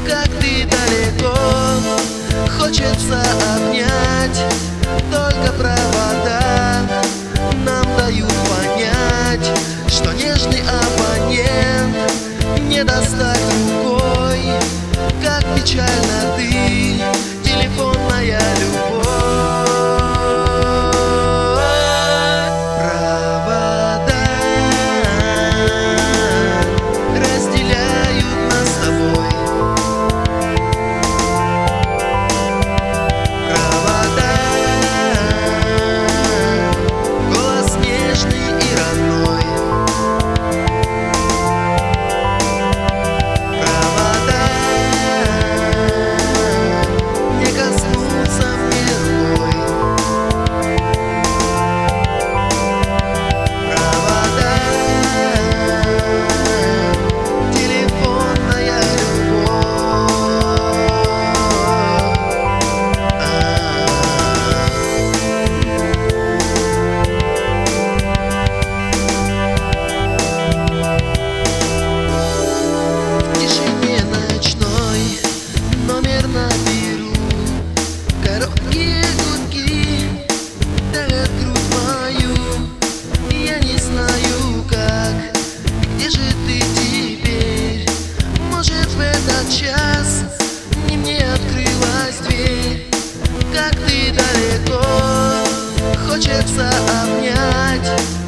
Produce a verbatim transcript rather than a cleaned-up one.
как ты далеко. Хочется обнять, только провода нам дают понять, что нежный абонент не достать рукой. Как печально ты, телефонная любовь. Провода разделяют нас с тобой. Провода, голос нежный и родной. Провода не коснуться мне рукой. Провода, телефонная любовь. В тишине ночной номер наберу, короткие гудки давят грудь мою. Я не знаю как, где же ты теперь? Может, в этот час не мне открылась дверь. Как ты далеко, хочется обнять,